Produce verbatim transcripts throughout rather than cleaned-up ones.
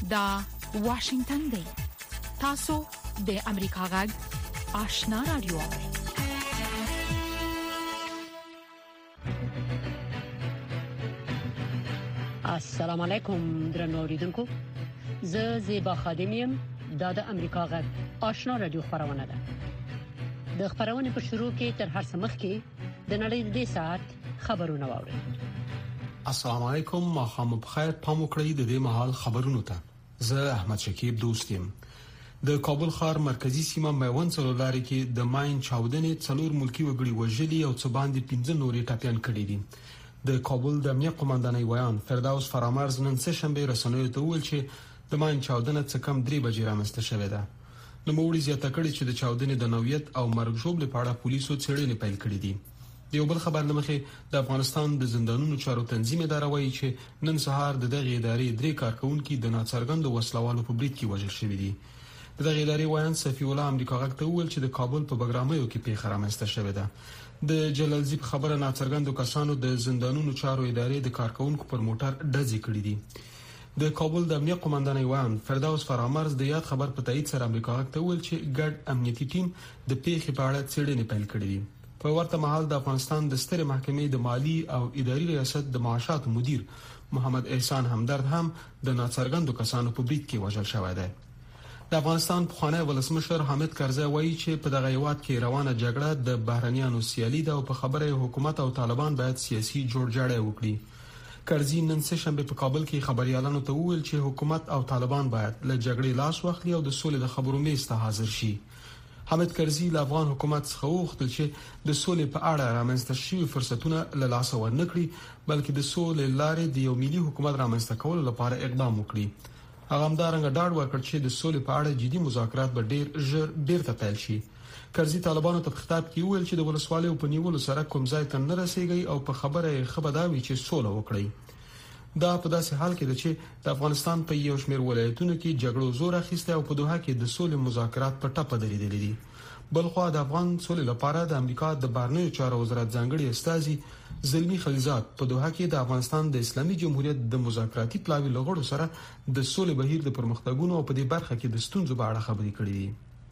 دا واشنگتن دی. تاسو د امریکا غږ آشنا رادیو. السلام علیکم درنو اوریدونکو. زه زیبا خادمیم دا د امریکا غږ آشنا رادیو خبرونه ده. د خبرونې په شروع کې تر هر څه مخکې د نړۍ د دې ساعت خبرونه واورئ. السلام علیکم، ماښام بخیر. پام وکړئ د دې مهال خبرونو ته. زه احمد شکیب دوست یم. د کابل ښار مرکزی سیمه میوند څلورلارې کې د ماین چاودنې څلور ملکی وګړي وژلي او څه باندې پنځه نورې ټپيان کړي دي. د کابل د امنیت قومندانۍ ویان فردوس فرامرز نن سه شنبه رسنیو ته وویل چې د ماین چاودنه څه کم درې بجې رامنځته شوې ده. نو موږ زیاته کړې چې د چاودنې د نوعیت او مرګ ژوبل په اړه پولیسو څېړنې پیل کړې دي. د یو بل خبر لمخې د افغانستان د زندانونو چارو تنظیم اداره وایي چې نن سهار د دغه ادارې درې کارکونکو د ناڅرګندو وسلوالو په برید کې وژل شوي دي. د دغه ادارې وایي صفی الله امریکا غږ ته وویل چې د کابل په بګرامیو کې پیښه رامنځته شوې ده. د جلالزی په خبره ناڅرګندو کسانو د زندانونو چارو ادارې د کارکونکو پر موټر ډزې کړې دي. د کابل د امنیت قومندانۍ وان فردوس فرامرز د یاد خبر په تایید سره امریکا غږ ته وویل چې ګډ امنیتي ټیم د پیښې په اړه څېړنې پیل کړې دي. په ورته مهال د افغانستان د سترې محکمې د مالی او اداري ریاست د معاشاتو مدیر محمد احسان همدرد هم د ناڅرګندو کسانو په برید کې وژل شوی دی. د افغانستان پخوانی ولسمشر حامد کرزی وایي چې په دغه هیواد کې روانه جګړه د بهرنیانو سیالي ده او په خبره حکومت او طالبان باید سیاسي جوړجاړی وکړي. کرزی نن سه شنبه په کابل کې خبريالانو ته وویل چې حکومت او طالبان باید له جګړې لاس واخلي او د سولې د خبرو میز ته حاضر شي. حامد کرزی له افغان حکومت څخه وغوښتل چې د سولې په اړه رامنځته شوي فرصتونه له لاسه ورنکړي بلکې د سولې لارې د یو ملي حکومت رامنځته کولو لپاره اقدام وکړي. هغه همدارنګه ډاډ ورکړ چې د سولې په اړه جدي مذاکرات به ډیر ژر بیرته پیل شي. کرزی طالبانو ته په خطاب کې ویل چې د ولسوالیو په نیولو سره کوم ځای ته نه رسیږي او په خبره خبرداوي چې سوله وکړي. دا په داسې حال کې ده چې د افغانستان په یو شمېر ولایتونو کې جګړو زور اخیسته او په دوحه کې د سولې مذاکرات په ټاپه درېدلې دي. بلخو د افغان سولې لپاره د امریکا د بهرنیو چارو وزارت ځانګړي استازي زلمی خلیزات په دوحه کې د افغانستان د اسلامي جمهوریت د مذاکراتي پلاوي لغړو سره د سولې بهیر د پرمختګونو او په دې برخه کې د ستونزو په اړه خبرې کړې دي.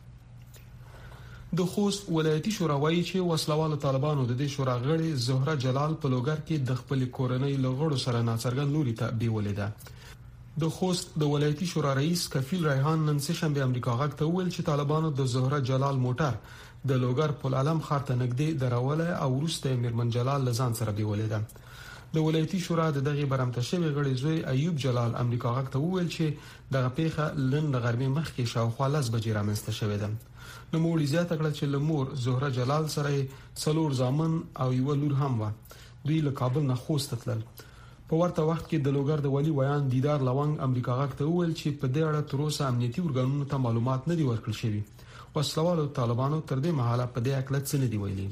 د خوست ولایتي شورا وایي چې وسلوالو طالبانو د دې شورا غړي زهره جلال په لوګر کې د خپل کورنۍ لغړو سره ناڅرګند لوري ته بیولې ده. د خوست د ولایتي شورا رئیس کفیل ریحان نن سه شنبه امریکا غږ ته وویل چې طالبانو د زهره جلال موټر د لوګر پل علم ښار ته نږدې دراوله او وروسته میرمن جلال لزان سره بیولې ده. د ولایتي شورا د دغه برمته شوی غړي زوی ایوب جلال امریکا غږ ته وویل چې دغه پیښه لن د غربي مخ کې شاوخوا لس بجې رامنځته شوې ده. نو موږ زیاته کړه چې لمور زهره جلال سره څلور زامن او یو لور هم و. دوی له کابل نه خوست تلل. په ورته وخت کې د لوګر د ولی ویان دیدار لونګ امریکا غږ ته وویل چې په دې اړه تر اوسه امنیتي ارګانونو ته معلومات نه دي ورکړل شوي. وسلوالو طالبانو تر دې مهاله په دې اړه څه نه دی ویلي.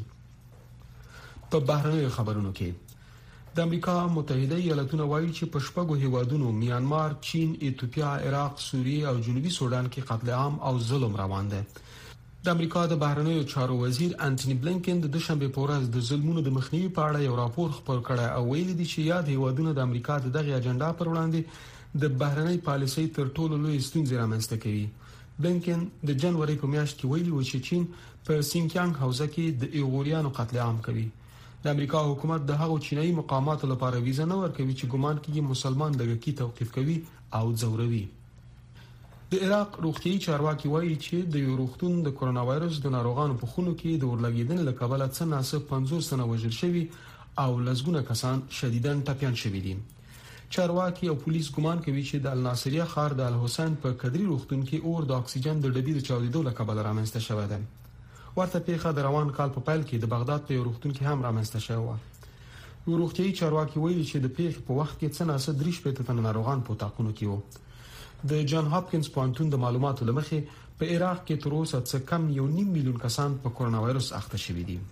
په بهرنیو خبرونو کې د امریکا متحده ایالاتونو وایي چې په شپږو هیوادونو میانمار، چین، ایتوپیا، عراق، سوریه او جنوبي سودان کې قتل عام او ظلم روان دی. د امریکا د بهرنیو چارو وزیر انټونی بلینکن د دوشنبه په ورځ د ظلمونو د مخنیوي په اړه یو راپور خپور کړی او ویلي دی چې یاد هیوادونه د امریکا د دغه اجنډا پر وړاندې د بهرنۍ پالیسۍ تر ټولو لوی ستونزې رامنځته کوي. بلینکن د جنوري په میاشت کې ویلي و چې چین په سینکیانګ حوزه کې د ایغوریانو قتل عام کوي. د امریکا حکومت د هغو چینایي مقاماتو لپاره ویزه نه ورکوي چې ګمان کیږي مسلمان لږکي توقيف کوي او ځوروي. د عراق روغتيایي چارواکي وایي چې د یو روغتون د کرونا وایرس د ناروغانو په خونو کې د ورلګیدنې له کبله څه ناسب پنځوس تنه وژل شوي او لسګونه کسان شدیداً ټپيان شوي دي. چارواکي او پولیس ګمان کوي چې د الناصریه ښار د الحسین په قدري روغتون کې اور د اکسیجن د ډبې د چاودېدو له کبله رامنځته شوې ده. ورته پیښه د روان کال په پیل کې د بغداد په یو روغتون کې هم رامنځته شوې و. یو روغتيایي چارواکي وایي چې د پیښې په وخت کې څه ناسب درې شپېته تنه ناروغان په تاقونو کې وو. د جان هاپکینز پوهنتون د معلوماتو لمخې په عراق کې تر اوسه څه کم یو نیم میلیون کسان په کرونا وایرس اخته شوي دي.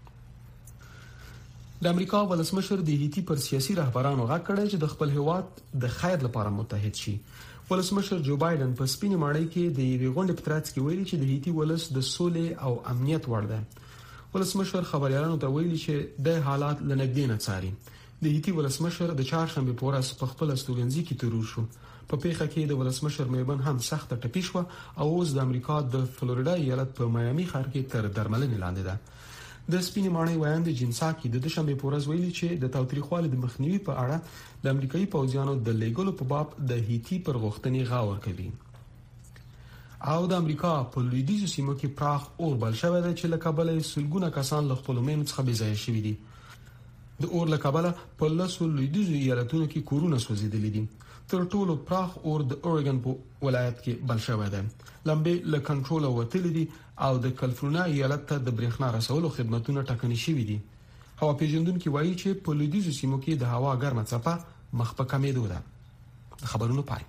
د امریکا ولسمشر د هیتی پر سیاسي رهبرانو غږ کړی چې د خپل هیواد د خیر لپاره متحد شي. ولسمشر جو بایدن په سپینې ماڼۍ کې د یوې غونډې په ترڅ کې ویلي چې د هیتی ولس د سولې او امنیت وړ دی. ولسمشر خبريالانو ته ویلي چې د حالات لنګدې نه څاري. د هیتی ولسمشر د چهارشنبه په ورځ په خپل استوګنځي کې ترور شو. په پیښه کې د ولسمشر میبن هم سخت ټپي شو او اوس د امریکا د فلوریدا ایالت په میامي ښار کې تر درملنې لاندې ده. د سپینې ماڼۍ وایند جنساکي د دوشنبه په ورځ ویلي چې د تاوتریخوالي د مخنیوي په اړه د امریکایي پوځیانو د لیګلو په باب د هیتی پر غوښتنې غور کوي. او د امریکا په لویدیځو سیمو کې پراخ اور بل شوی دی چې له کابل سلګونه کسان له خپل مېن څخه بې ځایه شوي دي. د اور له کابل په لاسو لویدیځو ایالتونو کې کورونه سوځېدلي دي. تر ټولو پراخ اور د اورګن په ولایت کې بل شوی دی. لمبې له کنټرول وتلې دي او د کالیفورنیا ایالت ته د برېښنا رسولو خدماتونه ټاکنې شوي دي. هوا پیژندونکو وایي چې په لویدیځو سیمو کې د هوا ګرمه څپه مخ په کمېدو ده. خبرونه پای.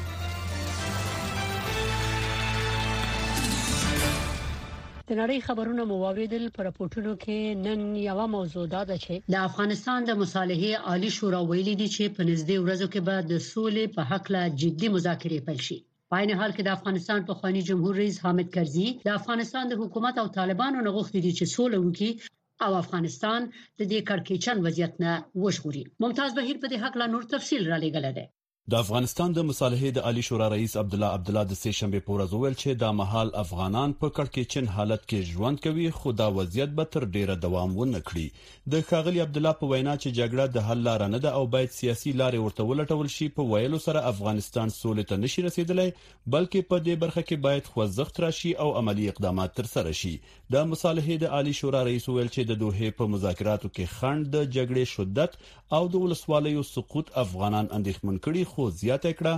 د نړۍ خبرونه مو واوریدل. پر راپورټونو کې نن یو موضوع ده چې د افغانستان د مصالحې عالی شورا ویلي دي چې په نږدې ورځو کې به د سولې په حق لا جدي مذاکرې پیل شي. په عین حال کې د افغانستان پخوانی جمهور رئیس حامد کرزي د افغانستان د حکومت او طالبانو نه غوښتي دي چې سوله وکړي او افغانستان د دې کړکېچن وضعیت نه وژغوري. ممتاز بهیر په دې حق لا نور تفصیل را لېږل دي. د افغانستان د مصالحې د عالی شورا رئیس عبد الله عبد الله د سه شنبه په ورځ ویل چې د مهال افغانان په کړکېچن حالت کې ژوند کوي خو دا وضعیت به تر ډیره دوام ونه کړي. د ښاغلي عبد الله په وینا چې جګړه د حل لار نه ده او باید سیاسي لارې ورته ولټول شي په ویلو سره افغانستان سولې ته نشي رسیدلی بلکې په دې برخه کې باید خوځښت راشي او عملی اقدامات تر سره شي. د مصالحې د عالی شورا رئیس ویل چې د دوحې په مذاکراتو کې خنډ د جګړې شدت او د ولسوالیو سقوط افغانان اندېښمن کړي خو زیاته کړه.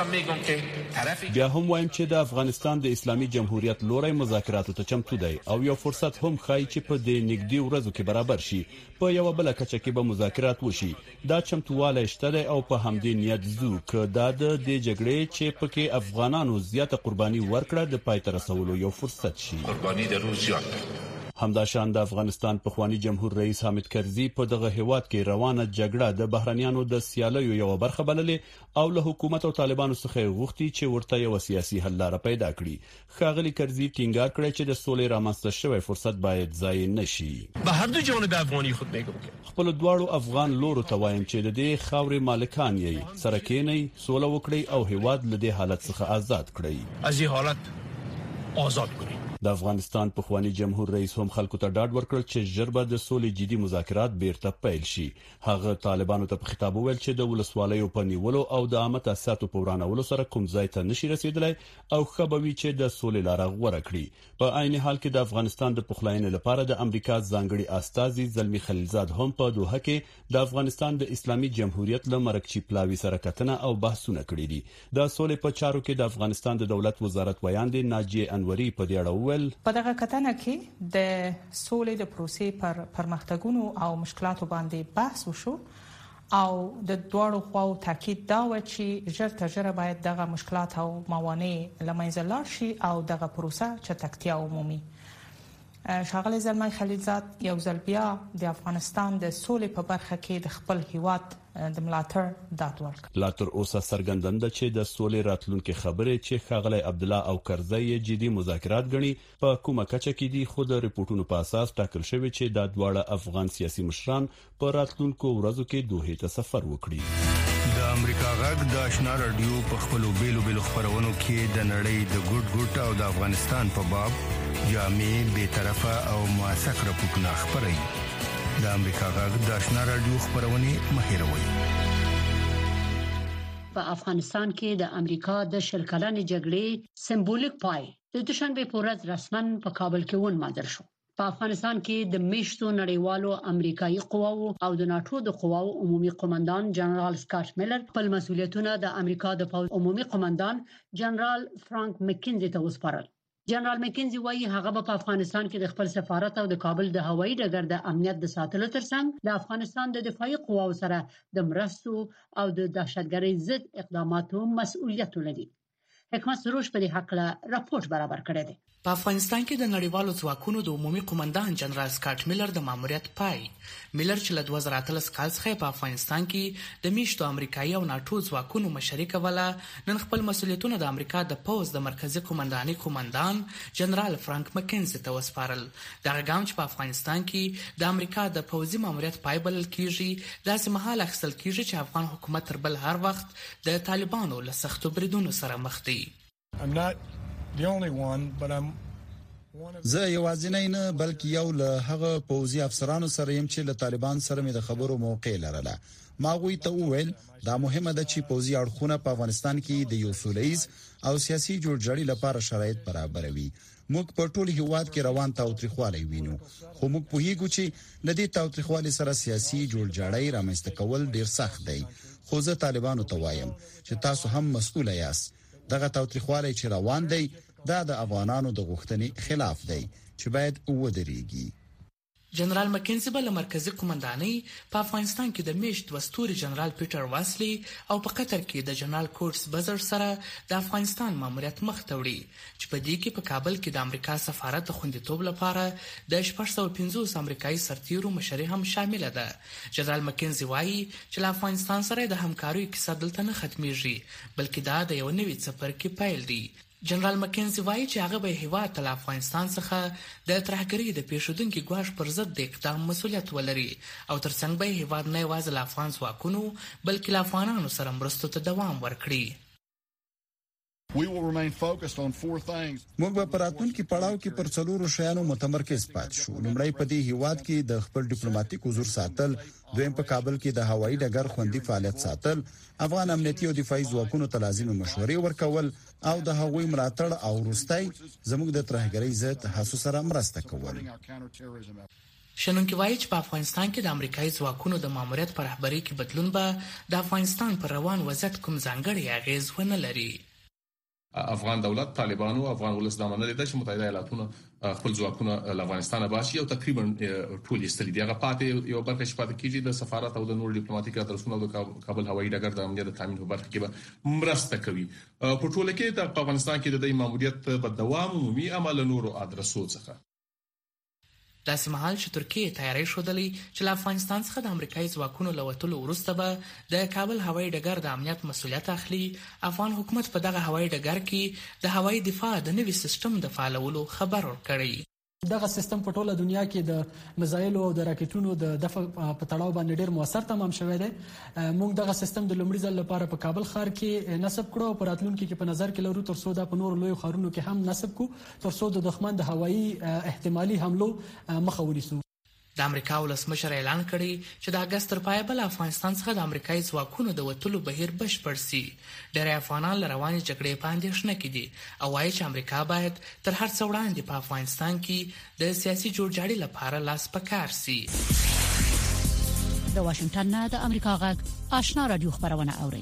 بیا هم وایم چې د افغانستان د اسلامي جمهوریت لوري مذاکراتو ته چمتو دی او یو فرصت هم خای چې په دې نږدې ورځو کې برابر شي په یو بل کچه کې به مذاکرات وشي. دا چمتواله شته دی او په همدې نیت زو ک دا د دې جګړې چې پکې افغانانو زیاته قرباني ورکړه د پای ته رسولو یو فرصت شي. قرباني د روس زیات همداشان د افغانستان پخوانی جمهور رئیس حامد کرزي په دغه هیواد کې روانه جګړه د بهرنیانو د سیالیو یو برخه بللې او له حکومت او طالبانو څخه غوښتي چې ورته یو سیاسي حل لاره پیدا کړي. ښاغلي کرزي ټینګار کړی چې د سولې رامنځته شوی فرصت باید ضایع نشي. به هر دو جانب افغانی خود میگم که خپل دواړو افغان لورو ته وایم چې د دې خاورې مالکان یې سره کېنئ سوله وکړئ او هیواد له دې حالت څخه آزاد کړئ. از این حالت آزاد کړئ. د افغانستان پخوانی جمهور رئیس هم خلکو ته ډاډ ورکړ چې ژر به د سولې جدي مذاکرات بیرته پیل شي. هغه طالبانو ته په خطاب وویل چې د ولسوالیو په نیولو او د عامه تاسیساتو په ورانولو سره کوم ځای ته نشي رسیدلی او خبروي چې د سولې لاره غوره کړي. په عین حال کې د افغانستان د پخلاینې لپاره د امریکا ځانګړي استازي زلمی خلیلزاد هم په دوحه کې د افغانستان د اسلامي جمهوریت له مرکچی پلاوی سره کتنه او بحثونه کړي دي. د سولې په چارو کې د افغانستان د دولت وزارت ویاند ناجیه انوري په دې اړه په دغه کتنه کې د سولې د پروسې پر پرمختګونو او مشکلاتو باندې بحث وشو او د دوړو خواو تاکید دا و چې ژر تر ژره باید دغه مشکلات او موانع له منځه لاړ شي او دغه پروسه چټکتیا ومومي. ښاغلی زلمی خلیلزاد یو ځل بیا د افغانستان د سولې په برخه کې د خپل هیواد د ملاتړ ډاډ ورکړ. لا تر اوسه څرګندنده چې د سولې راتلونکي خبرې چې ښاغلی عبد الله او کرزي جدي مذاکرات غني په کومه کچه کې دي خو د ریپورتونو په اساس ټاکل شوی چې د دواړه افغان سیاسي مشران په راتلونکو ورځو کې دوحې ته سفر وکړي. د امریکا غږ د آشنا رادیو په خپلو بیلو بیلو خبرونو کې د نړۍ د ګډ ګډ او د افغانستان په باب جامع به طرفه او موثق راپورټونه خبري. د امریکا غږ د آشنا رادیو خبرونه مهیروي. په افغانستان کې د امریکا د شل کلنې جګړې سمبولیک پای د دوشنبه په ورځ رسمن په کابل کې ونمانځل شو. په افغانستان کې د میشتو نړیوالو امریکایي قواو او د ناتو د قواو عمومي قومندان جنرال سکاټ میلر خپل مسؤلیتونه د امریکا د پوځ عمومي قومندان جنرال فرانک مکینزي ته وسپارل. جنرال مکینزي وایي هغه په افغانستان کې د خپل سفارت او د کابل د هوایي ډګر د امنیت د ساتلو ترڅنګ د افغانستان د دفاعي قواو سره د مرستو او د دهشتګرۍ ضد اقداماتو مسؤلیت لري. حکمت سروش په دې حق له راپورټ برابر کړی دی. په افغانستان کې د نړیوالو ځواکونو د عمومي قومندان جنرال سکاټ میلر د ماموریت پای میلر چې له دوه زره اتلس کال څخه په افغانستان کې د میشتو امریکایي او ناتو ځواکونو مشري کوله، نن خپل مسولیتونه د امریکا د پوز د مرکزی قومنداني قومندان جنرال فرانک مکنزي ته وسپارل. دغه ګام چې په افغانستان کې د امریکا د پوزي ماموریت پای بلل کیږي، داسې مهال اخیستل کیږي چې افغان حکومت تر بل هر وخت د طالبانو له سختو بریدونو سره مخ دی. زه یوازینی نه بلکې یو له هغه پوځي افسرانو سره يم چې له طالبان سره مې د خبرو موقع لرله. ما غوي ته وویل دا مهمه ده چې پوځي اړخونه په افغانستان کې د یو سولهیز او سیاسي جوړجاړي لپاره شرایط برابروي. موږ په ټول هیواد کې روان تاوتریخوالی وینو، خو موږ پوهیږو چې د دې تاوتریخوالي سره سیاسي جوړجاړي رامنځته کول ډیر سخت دی. خو زه طالبانو ته وایم چې تاسو هم مسؤل یاست. دغه تاوتریخوالی چې روان دی دا د افغانانو د غوښتنې خلاف دی چې باید ودرېږي. جنرال مکنزي بل مرکزی قومنداني په افغانستان کې د میشت وستوري جنرال پیټر واسلی او په قطر کې د جنرال کورټس بزر سره د افغانستان ماموریت مخ ته وړي چې په دې کې په کابل کې د امریکا سفارت د خوندیتوب لپاره د شپږ سوه پنځوس امریکایي سرتیرو مشري هم شامل ده. جنرال مکنزي وایي چې له افغانستان سره د همکارۍ کیسه دلته نه ختميږي بلکې دا د یو نوي څپرکي پیل دی. جنرال مکنزي وایي چې هغه به هیواد ته افغانستان څخه د ترهګرۍ د پیښودونکو ګواښ پر ضد د اقدام مسولیت ولري او ترڅنګ به هیواد نه یوازې له افغان ځواکونو بلکې له افغانانو سره مرستو ته دوام ورکړي. موږ به په راتلونکي پړاو کې پر څلورو شیانو متمرکز پاتې شو. لومړی په دې هیواد کې د خپل ډیپلوماټیک حضور ساتل، دویم په کابل کې د هوایي ډګر خوندي فعالیت ساتل، افغان امنیتي او دفاعي ځواکونو ته لازمي مشورې ورکول او د هغوی ملاتړ او وروستۍ زموږ د ترهګرۍ ضد هڅو سره مرسته کول. شنونکي وایي چې په افغانستان کې د امریکایي ځواکونو د ماموریت پر رهبرۍ کې بدلون به د افغانستان پر روان وضعیت کوم ځانګړی اغیز ونه لري. افغان دولت طالبانو افغان ولس د منلې د متحده ایالاتونو خپل ځواکونه له افغانستان باسي او تقریبا ټول یې دي. هغه پاتې یو برخه شپه کېږي د سفارت او د نور ډیپلوماټیک ادرسونو د کابل هوایي ډګر د امنیت تامین په برخه کې به مرسته کوي. په ټوله کې د افغانستان کې د ماموریت په دوام عمومي عمل نورو ادرسو څخه داسې مهال چې ترکیه تیاری شودلې چې له افغانستان څخه د امریکایي ځواکونو له وتلو وروسته به د کابل هوایي ډګر د امنیت مسؤلیت اخلي، افغان حکومت په دغه هوایي ډګر کې د هوایي دفاع د نوي سیستم د فعالولو خبر ورکړی. دغه سیستم په ټوله دنیا کې د میزایلو او د راکټونو د دفع په تړاو باندې ډیر موثر تمام شوی دی. موږ دغه سیستم د لومړي ځل لپاره په کابل ښار کې نصب کړو او په راتلونکي کې په نظر کې لرو تر څو دا په نورو لوی ښارونو کې هم نصب کو تر څو د دښمن د هوایي احتمالي حملو مخه ونیسو. د امریکا ولسمشر اعلان کړی چې د اگست تر پایه بل افغانستان څخه د امریکایي ځواکونو د وټلو بهیر بشپړ شي. ډېر افغانان له روانې جګړې په اندېښنه کې دي او وایي چې امریکا باید تر هر څه وړاندې په افغانستان کې د سیاسي جوړجاړي لپاره لاس پکار شي. د واشنگټن نه د امریکا غږ آشنا رادیو خبرونه اوري.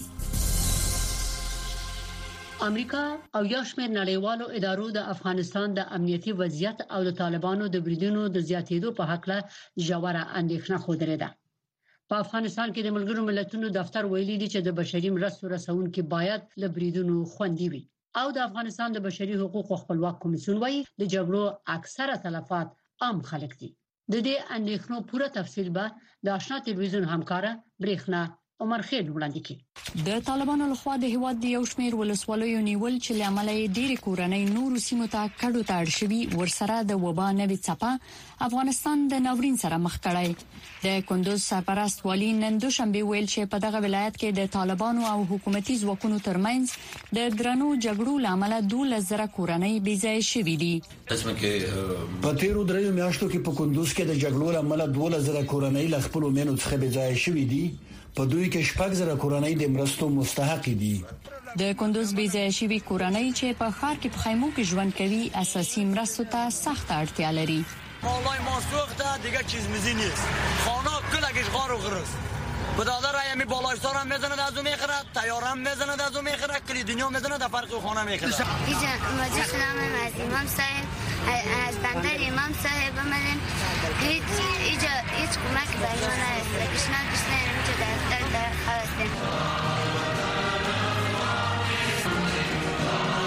امریکا او یو شمېر نړیوالو ادارو د افغانستان د امنیتي وضعیت او د طالبانو د بریدونو د زیاتېدو په حق له ژوره اندېښنه خوده ده. په افغانستان کې د ملګرو ملتونو دفتر ویلي دی چې د بشري مرستو رسونکو باید له بریدونو خوندي وي او د افغانستان د بشري حقوقو خپلواک کمیسیون وایي د جګړو اکثره تلفات عام خلک دي. د دې اندېښنو پوره تفصیل به د آشنا تلویزیون همکاره برېښنا عمر خیر وړاندې کړي. د طالبانو لخوا د هیواد د یو شمېر ولسوالیو نیول چې لامل یې ډېری کورنۍ نورو سیمو ته کډو ته اړ شوي ورسره د وبا نوې څپه افغانستان د ناورین سره مخ کړی. د کندوز سرپرست والی نن دوشنبه ویل چې په دغه ولایت کې د طالبانو او حکومتي ځواکونو ترمنځ د درنو جګړو لامل دولس زره کورنۍ بې ځای شوي دي. په تیرو دریو میاشتو کې په کندوز کې د جګړو لامل دولس زره کورنۍ له خپل مېنو څخه بې ځای شوي دي. په دوی کې شپږ زره کورنۍ د مرستو مستحق دي. د کندوز بې ځای شوي کورنۍ چې په ښار کې په خیمو کې ژوند کوي اساسي مرستو ته سخت اړتیا لري. مالای ما سوخته دیگه چیز میزی نیست. خانه کلکش غار و غرس. بداده رای می بالایشتار هم میزنه از اون میخره، تیار هم میزنه از اون میخره، کلی دنیا میزنه در فرق خانه میخره. اینجا مجلس نامه از امام صاحب از بندر امام صاحب آمدیم. هیچ اینجا هیچ کمک به ما نرسید. پیشنهاد پیشنهاد اینجا در در خواستیم.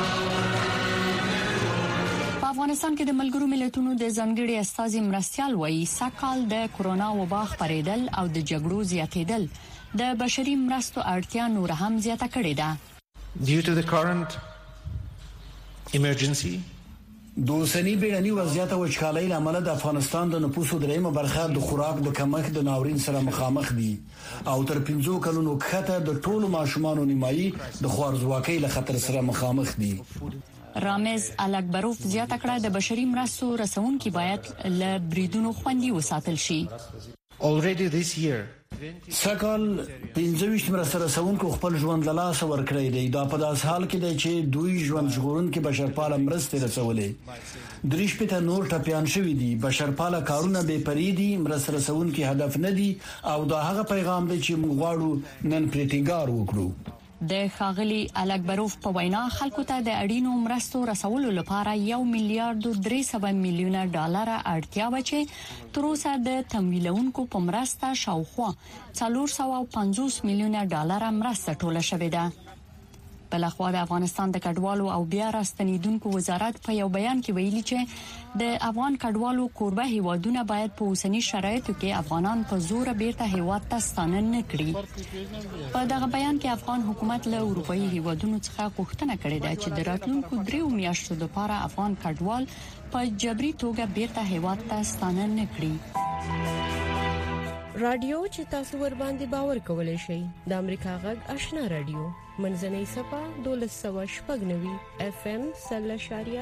افغانستان کې د ملګرو ملتونو د ځانګړي استازي مرستيال وایي سکهال د کورونا وبا خپرېدل او د جګړو زیاتېدل د بشري مرستو اړتیا نور هم زیاته کړې ده. Due to the current emergency د اوسنی بیړني وضعیت او وچکالۍ لامل د افغانستان د نفوسو دریمه برخه د خوراک د کمښت د ناورین سره مخامخ دي او تر پنځو کلونو کښته د ټولو ماشومانو نیمایي د خوارځواکۍ له خطر سره مخامخ دي. رامز الکبروف زیاته کړه د بشري مرستو رسونکي باید له بریدونو خوندي وساتل شي. Already this year سکهال پنځه ویشت مرسته رسونکو خپل ژوند له لاسه ورکړی دی. دا په داس حال کې دی چې دوی ژوند ژغورونکي بشرپاله مرستې رسولې. دریش پته نور ټپيان شوی دي. بشرپاله کارونه بے پریدي مرسته رسونکي هدف نه دي او دا هغه پیغام دی چې موږ غواړو نن پرې ټینګار وکړو. د خاغلی الکبروف په وینا خلکو ته د اړینو مرستو رسولو لپاره یو میلیارډ درې سوه میلیونه ډالر اړتیا و چې تر اوسه د تمویلونکو په مرسته شاوخوا څلور سوه پنځوس میلیونه ډالر مرسته ټوله شوې ده. بلخوا د افغانستان د کډوالو او بیا راستنیدونکو وزارت په یو بیان کې ویلي چې د افغان کډوالو کوربه هیوادونه باید په اوسنی شرایطو کې افغانان په زور بیرته هیواد ته ستانه نه کړي. په دغه بیان کې افغان حکومت له اروپאי هیوادونو څخه غوښتنه کړې ده چې د راتلونکو دریو میاشتو لپاره افغان کډوال په جبري توګه بیرته هیواد ته ستانه نه کړي. رادیو چې تاسو ور باندې باور کولای شئ د امریکا غږ آشنا رادیو منځنۍ صفه دولس سوه شپږ نوي اف ام سل شاریه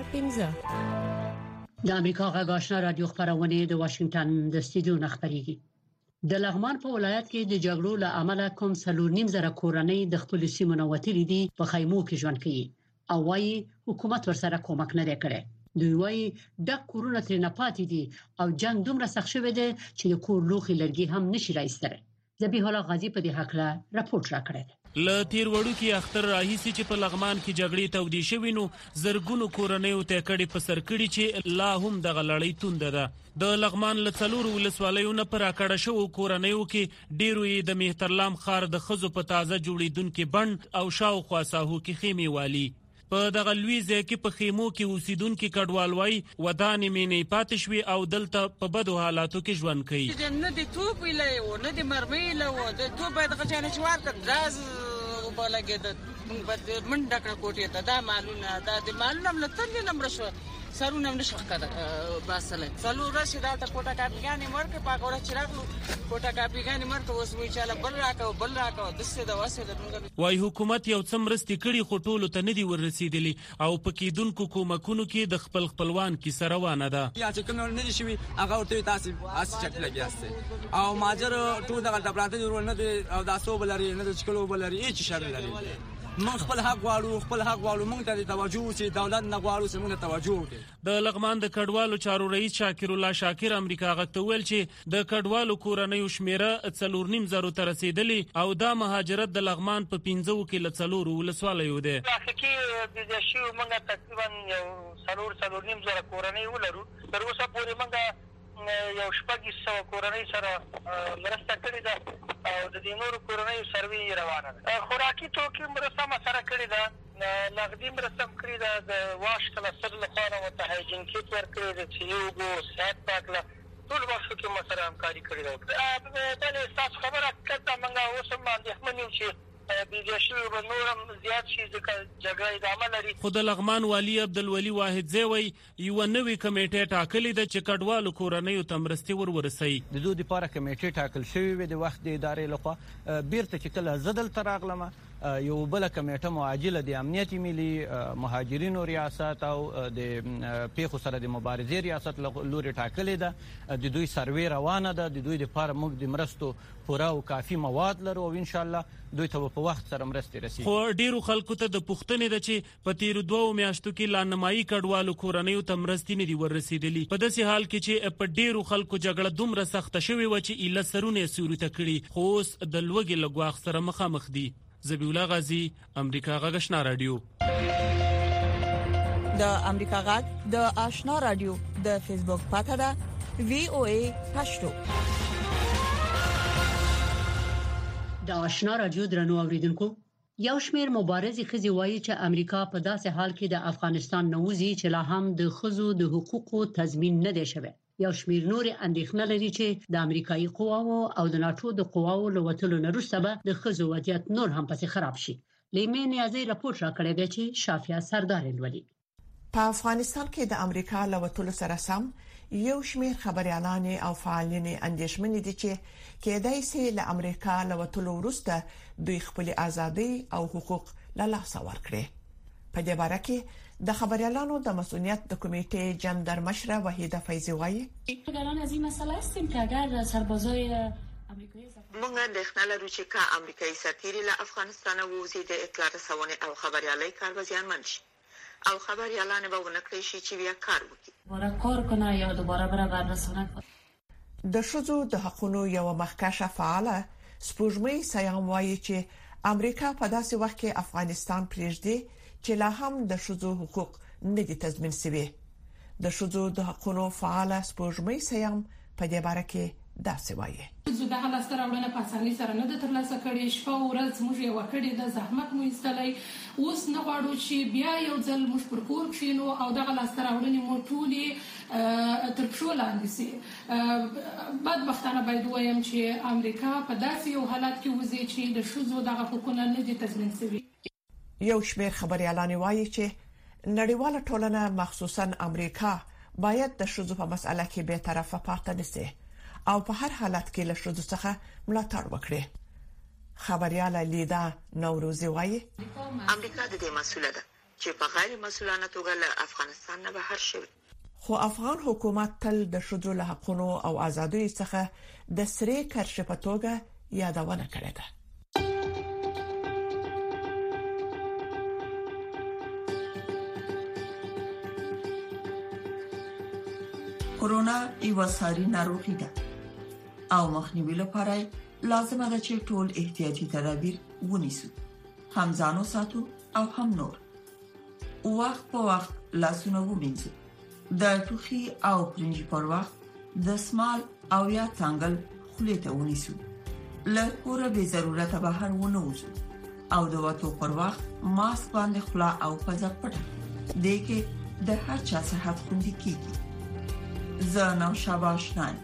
پنځه. د امریکا غږ آشنا رادیو خبرونه د واشنگټن د استودیو خبريږي. د لغمان په ولایت کې د جګړو له امله کوم څلور نیم زره کورنۍ د خپل سیمو نوتلې دي په خیمو کې ژوند کوي او وايي حکومت ورسره کومک نه کوي. دوی وايي د کورونه تر نه پاتې دي او جنگ دومره سخت شوی دی چې د کور لوخي لرګي هم نشي راځره. ذبیح الله غازی په دې حق لا راپورټ راکړی. ل تیر وړو کې اختر راهیسي چې په لغمان کې جګړې تودې شوې نو زرګونو کورنۍ ته کډې په سر کړي چې لا هم د غلړې توند ده. د لغمان ل څلور ولسوالیو نه پر اکړه شو کورنۍ کې ډیرو یې د مهترلام خار د خزو په تازه جوړیدونکو بند او شاوخوا ساحو کې خیمه والی. په دغه لوی ځای کې په خیمو کې اوسیدونکو کډوال وای ودانې مینې پاتې شوي او دلته په بدو حالاتو کې ژوند کوي. نه د توپ ویلې نه د مرمۍ له د توپ باید غچانه چوار کړ راز وبلګید موږ من ډکړه کوټې ته دا مالونه دا د مالونه ملتل نمبر شو سرونه نشو کړه باسله څلور راشي دا ته کوټه کاپیګانې مرکه پاګوره چراغلو کوټه کاپیګانې مرکه اوس وی چاله بل راکاو بل راکاو دسه د واسه د وای حکومت یو څم مرستې کړي خو ټولو ته نه دی ورسېدلی او پکې دونکو کومکونو کې د خپل خپلوان کې سره روانه ده. یا چې کوم نه دي شوی هغه ورته تاسو اس چټ لګیاسته او ماجر ټول دغه ډبرانته جوړ نه دي او داسو بلري نه د چکلو بلري هیڅ شر لري. موږ خپل حق غواړو خپل حق غواړو موږ ته توجه چې دولت نه غواړو چې موږ توجه وکړي. د لغمان د کډوالو چارو رئیس شاکر الله شاکر امریکا غته ویل چې د کډوالو کورنۍ شمیره څلور نیم زرو تر رسیدلې او دا مهاجرت د لغمان په پنځو کې ل څلور ولسوالیو ده. حقیقي د شی موږ تقریبا یو څلور څلور نیم زره کورنۍ ولرو تر اوسه پورې موږ یو شپږ سوه کورنۍ سره مرسته کړې ده او د دې نورو کورنۍ سروي روانه ده. خوراکي توکي مرسته هم سره کړې ده نغدي مرسته هم کړې ده د واش کلستر لخوا نه ورته هایجین کیټ ورکړی ده چې یو اوبو صحت پاک له ټول بخشو کې مو سره همکاري کړې ده. بلې ستاسو خبره حقیقت ده موږ اوس هم اندېښمن یو چې خو د لغمان والی عبدالولي واحد زوی یو نوې کمیټه ټاکلې ده چې کډوالو کورنۍ ته مرستې ورورسي. د دوی لپاره کمیټه ټاکل شوې وي د وخت د ادارې لخوا بیرته چې کله زدل تراغلمه یو بل کمیټه معاجله د امنیت ملي مهاجرینو ریاست او د پیښو سره د مبارزې ریاست لوري ټاکلې ده. د دوی سروې روانه ده د دوی لپاره موږ د مرستو پوره او کافي مواد لرو او ان شاء الله دوی ته په وخت سره مرستې رسیږي. خو ډیرو خلکو ته د پښتنې د چې په تیر دوه میاشتو کې لا نمایي کډوالو کورنۍ ته مرستې نه دي ورسېدلې په داسې حال کې چې په ډیرو خلکو جګړه دومره سخته شوې و چې ایله سرونه سوري ته کړي خو اوس د لوګي لګواخ سره مخامخ دي. ذبیح الله غازی امریکا غږ آشنا رادیو. د امریکا غږ د آشنا رادیو د فیسبوک پاڼه ده وی او ای پښتو. د آشنا رادیو درنو اوریدونکو یو شمېر مبارزې ښځې وایي چې امریکا په داسې حال کې د افغانستان نوځي چې لا هم د ښځو د حقوقو تضمین نه دی شوی. یو شمېر نور اندېښنه لري چې د امریکایي قواو او د ناتو د قواو له وټلو نه وروسته به د ښځو وضعیت نور هم پسې خراب شي. لیمې نیازي راپور راکړی دی چې شافیا سردار لولي. په افغانستان کې د امریکا له وټلو سره سم یو شمېر خبريالان او فعالین اندېښمن دي چې کېدای شي له امریکا له وټلو وروسته دوی خپل ازادي او حقوق له لاسه ورکړي. په دې اړه کې د خبريالانو د مسؤلیت د کمیټې جندر مشره وحیده فیضی وایي خبريالان از این مسئله هستیم که اگر سربازای امریکایی موږ اندېښنه لرو چې کا امریکایي سفیر له افغانستان ووزي د اطلاع رسونې او خبريالۍ کار وزیانمن شي او خبريالان به ونکړي شي چې بیا کار وکړي دوباره کار کنه یا دوباره بره بررسونه کنه. د ښځو د حقوقو یو مخکشه فعاله سپوږمۍ سیام وایي چې امریکا په داسې وخت کې افغانستان پریږدي چې لا هم د ښځو حقوق نه دي تضمین شوي. د ښځو د حقوقو فعاله سپوږمۍ سیام په دې اړه کې داسې وایي زه د حالت سره وړاندې په اسانۍ سره نه د ترلاسه کړې شپه او ورځ موږ یې وکړې د زحمت مو ایستلای اوس نه غواړو چې بیا یو ځل موږ پر کور کښینو او دغه لاس سره وړاندې مو ټولې تر پښو لاندې سي. بدبختانه باید وایم چې امریکا په داسې یو حالت کې وځي چې د ښځو دغه حقوقونه نه دي تضمین شوي. یو شمېر خبريالان وایي چې نړیواله ټولنه مخصوصا امریکا باید د ښځو په مسأله کې به طرفه پاتې نشي او په هر حالت کې له ښځو څخه ملاتړ وکړي. خبرياله لیدا نوروزي وایي امریکا د دې مسؤله ده چې په غیر مسؤلانه توګه له افغانستان نه بهر شوی. خو افغان حکومت تل د ښځو له حقوقو او ازادۍ څخه د سری کرښې په توګه یادونه کړې ده. کورونا یو ساري ناروغي ده او مخنیوي لپاره لازمه ده چې ټول احتیاطي تدابیر ونیسو، هم ځانو ساتو او هم نور. وخت په وخت لاسونه ومینځو، د ټوخي او پرنجي پر وخت د سمال او یا څنګل خولې ته ونیسو، له کوره به ضرورت بهر ونه وځو او د وټو پر وخت ماسک باندې خلا او پزه پټه دې کې د هر چا صحت خوندي کیږي. زنم شباشنان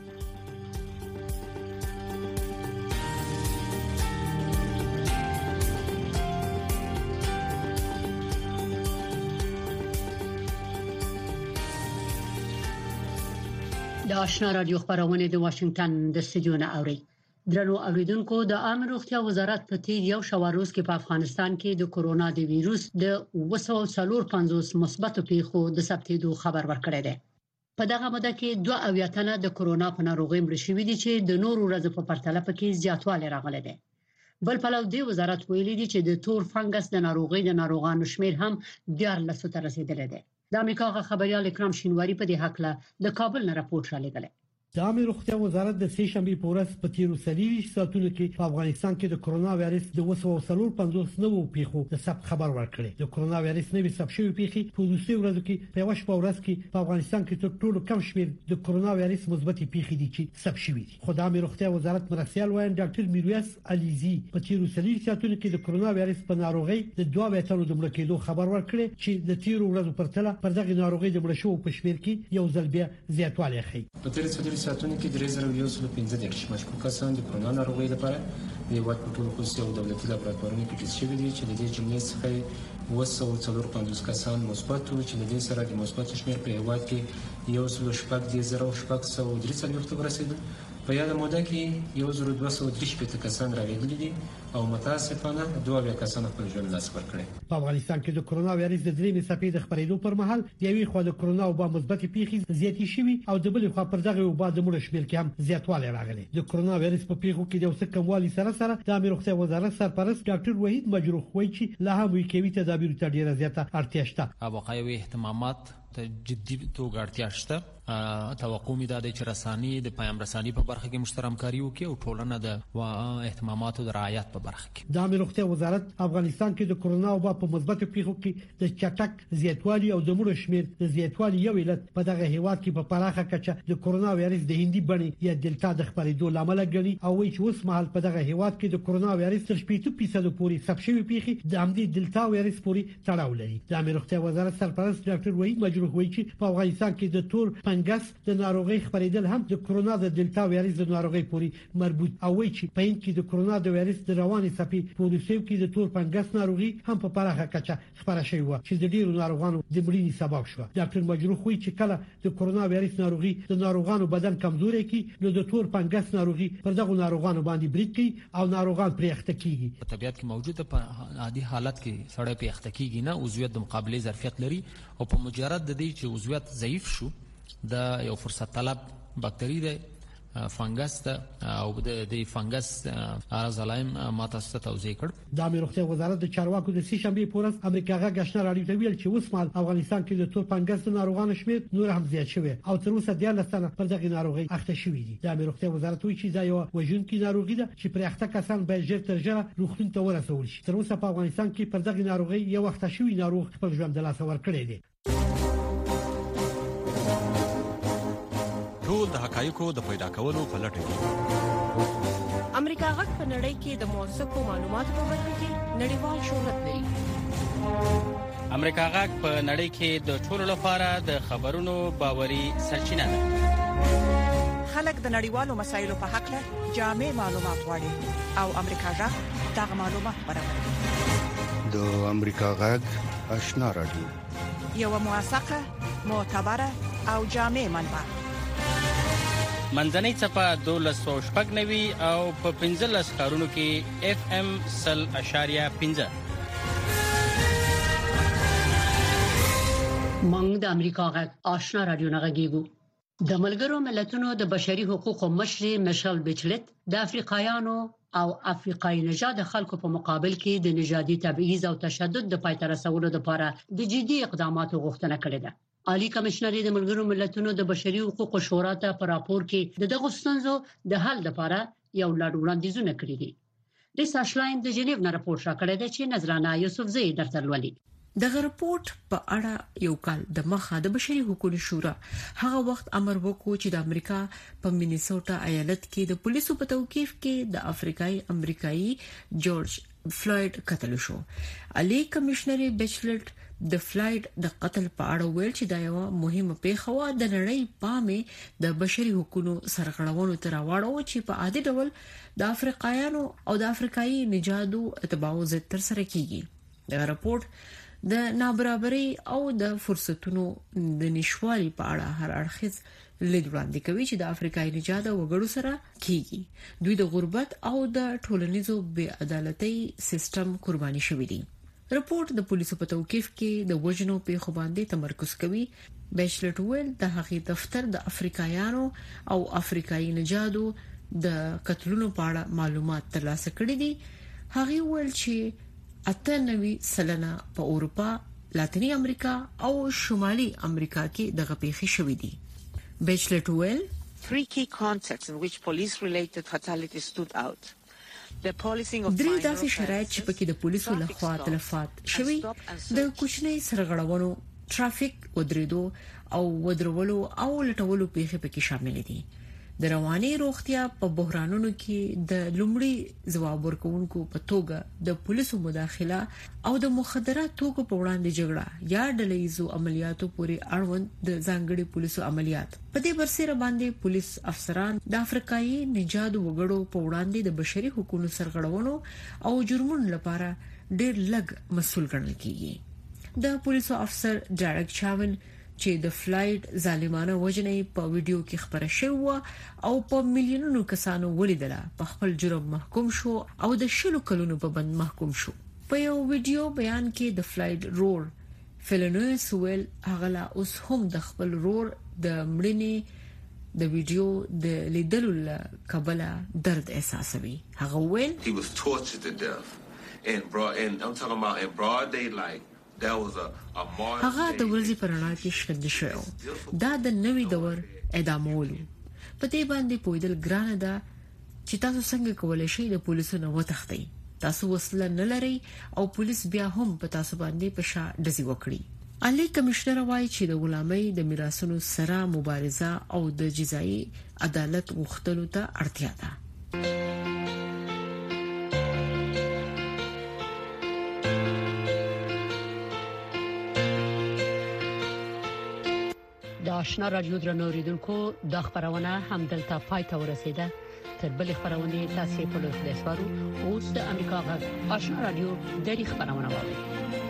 د آشنا رادیو خبرونه د واشنگټن د استودیو نه اوري. درنو اوریدونکو، د عامه روغتیا وزارت په تیر یو شواروز کې په افغانستان کې د کورونا د وایروس د اوه سوه څلور پنځوس مثبتو پیښو د ثبتېدو خبر ورکړی دی. په دغه موده کې دوه اویا تنه د کورونا په ناروغۍ مړ شوي دي چې د نورو ورځو په پرتله پکې زیاتوالی راغلی دی. بل پلو دی وزارت ویلي دی چې د تور فنګس د ناروغۍ د ناروغانو شمیر هم دیارلسو ته رسیدلی دی. د امریکا خبريال اکرام شینواری په دې حق له د کابل نه راپور را لګلې. د عامه روغتیا وزارت د سې شنبې په ورځ په تیرو سلیوي ساعتونو کې په افغانستان کې د کورونا وایرس د اوه سوه څلور پنځوس نوو پیښو د ثبت خبر ورکړی. د کورونا وایرس نوې ثبت شوی پیښې په وروستي ورځو کې په یو شپه ورځ کې په افغانستان کې تر ټولو کم شمیر د کورونا وایرس مثبت پیښې دي چې ثبت شوي دي. خو د عامه روغتیا وزارت مرستيال وایي ډاکټر میرویس علیزی په تیرو سلیوي ساعتونو کې د کورونا وایرس په ناروغۍ د دوه ویتلو د مړ کېدو خبر ورکړی چې د تیرو ورځو په پرتله پر دغه ناروغۍ د مړ شوو په شمیر کې یو ځل بیا زیاتوالی ښیي. په تیرو سلیوي ساعتونو کې درې زره یو سل پنځه دېرش مشکوک کسان د کورونا ناروغۍ لپاره د هیواد په ټولو خصوصي او دولتي لابراتوارونو کې ټیسټ شوي دي چې د دې جملې څخه اوه سوه څلور پنځوس کسان مثبت وو چې د دې سره د مثبت شمیر په هیواد کې یو سل شپږ زره شپږ سوه درې څلوېښت ته ورسېدل. په یاده موده کې یو زر دوه سوه درې شپېته کسان راغلي دي او متاسفانه دوه اویا کسان خپل ژوند لاس ورکړي. په افغانستان کې د کورونا وایرس د درېمې څپې د خپرېدو پر مهال د یوې خوا د کورونا وبا مثبت پیښې زیاتې شوي او د بلې خوا پر دغه وبا د مړو شمیر کې هم زیاتوالی راغلی. د کورونا وایرس په پیښو کې د اوسه کموالي سره سره د عامه روغتیا وزارت سرپرست ډاکټر وحید مجروح وایي چې لا هم وقایوي تدابیر ته ډیره زیاته اړتیا شته. وقایوي اهتمامات جدي توګه اړتیا شته. توقع مې دا دی چې رساني د پیام رساني په برخه کې مشترک همکاري وکړي او ټولنه د اهتماماتو د رعایت په برخه کې. د امیر روغتیا وزارت افغانستان کې د کورونا وبا په مثبت پیښو کې د چټک زیاتوالي او د مړو شمیر د زیاتوالي یو علت په دغه هیواد کې په پراخه کچه د کورونا وایرس د هندي بڼې یا دلتا د خپرېدو لامل ګڼي او وایي چې اوس مهال په دغه هیواد کې د کورونا وایرس تر شپږ فیصد پورې ثبت شوی پیښې د همدې دلتا وایرس پورې تړاو لري. د امیر روغتیا وزارت سرپرست ډاکټر وحید مجروح وایي چې په افغانستان کې د تور فنګس د ناروغي خپرېدل هم د کورونا د دلتا وایرس د ناروغي پورې مربوط او وایي چې په هند کې د کورونا د وایرس د رواني څپې په روسیې کې د تور فنګس ناروغي هم په پراخه کچه خپره شوې و چې د ډیرو ناروغانو د مړینې سبب شو. ډاکټر مجروح وایي چې کله د کورونا وایرس ناروغي د ناروغانو بدن کمزوري کوي نو د تور فنګس ناروغي پر دغه ناروغانو باندې برید کوي او ناروغان پرې اخته کیږي. په طبيعت کې موجوده په عادي حالت کې سړی پرې اخته کیږي نه، عضویت د مقابله ظرفیت لري او په مجرد د دې چې عضویت ضعیف شو د یو فرصت طلب باکتری ده فنګس ده او د دې فنګس ارزلایم ماته ست توضیح کړ. د امیر روغتیا وزارت د چارواکو د سې شنبه پورس امریکا غږ آشنا راډیو ته ویل چې اوس مال افغانستان کې د تور فنګس د ناروغانو شمیر نور هم زیات شوی او تر اوسه د لسنه پر دغه ناروغي اخته شوی دي. د امیر روغتیا وزارت وایي چې دا یو وژونکې ناروغي ده چې پر اخته کسان باید ژر تر ژره روغتون ته ورسول شي. تر اوسه په افغانستان کې پر دغه ناروغي یو اخته شوی ناروغ خپل ژوند د لاسه ورکړی دی. ټول د حقایقو د پیدا کولو په لټه کې امریکا غږ په نړۍ کې د موثقو معلوماتو په برخه کې نړیوال شهرت لري. امریکا غږ په نړۍ کې د ټولو لپاره د خبرونو باوري سرچینه ده. خلک د نړیوالو مسایلو په حق له جامع معلومات غواړي او امریکا غږ دغه معلومات برابروي. د امریکا غږ آشنا راډیو یو موثقه معتبره او جامع منبع. منځنۍ صفه دولس سو شپږ نوي او په پنځلس ښارونو کې اف ام سل اشاریه پنځه. مونږ د امریکا غږ آشنا رادیو نه غږیږو. د ملګرو ملتونو د بشري حقوقو مشر مشل بچلت د افریقایانو او افریقای نژاد خلکو په مقابل کې د نژادي تبعیض او تشدد د پای ته رسولو لپاره د جدي اقداماتو غوښتنه کړې ده. عالی کمشنر د ملګرو ملتونو د بشري حقوقو شورا ته په راپور کې د دغه ستونزو د حل لپاره یو لړ وړاندیزونه کړی دي. د ساشلاین د جنیو نه راپور شاکړی دی چې نظرانه یوسف زئی درته لولي. دغه رپورت په اړه یو کال د مخه د بشري حقوقو شورا هغه وخت امر وکړ چې د امریکا په مینیسوټا ایالت کې د پولیسو په توقيف کې د افریقای امریکایي جورج فلوید قتل شو. عالی کمشنر بچلټ د فلایډ د قتل په اړه ویل چې دا یو مهمه پیښه و د نړۍ پامه د بشري حقوقو سرغړونو تر واړو چې په عادي ډول د افریقایانو او د افریقایي نژادو اتباعو ضد تر سره کیږي. دا راپورټ د نابرابرۍ او د فرصتونو د نشوالي په اړه هر اړخیز لید وړاندې کوي چې د افریقایي نژاد وګړو سره کیږي. دوی د غربت او د ټولنیزو بې عدالتۍ سیستم قرباني شوي دي. رپورت د پولیسو په توقيف کې د وژنو پیښو باندې تمرکز کوي. بچلټ ویل د هغې دفتر د افریقایانو او افریقایي نژادو د قتلونو په اړه معلومات ترلاسه کړي دي. هغه ویل چې اته نوي سلنه په اروپا، لاتینی امریکا او شمالي امریکا کې دغه پیښې شوې دي. بچلټ ویل three key contexts in which police related fatalities stood out. درې داسې شرایط چې پکې د پولیسو لخوا تلفات شوي د کوچنی سرغړونو، ټرافیک ودرېدو او ودرولو او لټولو پیښې پکې شامل دي. د رواني روغتیا په بحرانونو کې د لومړي ځواب ورکوونکو په توګه د پولیسو مداخله او د مخدرات توکو په وړاندې جګړه یا ډلهیزو عملیاتو پورې اړوند د ځانګړي پولیسو عملیات. په دې برسره باندې پولیس افسران د افریقایي نژادو وګړو په وړاندې د بشري حقوقو سرغړونو او جرمونو لپاره ډېر لږ مسؤل ګڼل کیږي. د پولیسو افسر ډایرک چاون چې د فلایډ ظالمانه وژنې په ویډیو کې خبره شوه او په میلیونونو کسانو ولیدله په خپل جرم محکوم شو او د شلو کلونو په بند محکوم شو. په یو ویډیو بیان کې د فلایډ رور فیلنوس ویل هغه لا اوس هم د خپل رور د مړینې د ویډیو د لیدلو کبله درد احساسوي. هغه ویل he was tortured to death and brought in I'm talking about in broad daylight هغه د ورځې پرانا کې شهید شو. دا د نوې دور اعدامولو په دې باندې پویدل ګرانه ده چې تاسو څنګه کولای شئ د پولیسو نه وتښتئ. تاسو وسله نه لرئ او پولیس بیا هم په تاسو باندې په شا ډزې وکړي. علي کمشنر وايي چې د غلامۍ د میراثونو سره مبارزه او د جزایي عدالت غوښتلو ته اړتیا ده. د آشنا رادیو درنوریدونکو د خبرونه هم دلته پای ته ورسیده. تر بل خبرونه تاسو په لور خلاصوارو اوس د امریکا غږ آشنا رادیو د خبرونه واوري.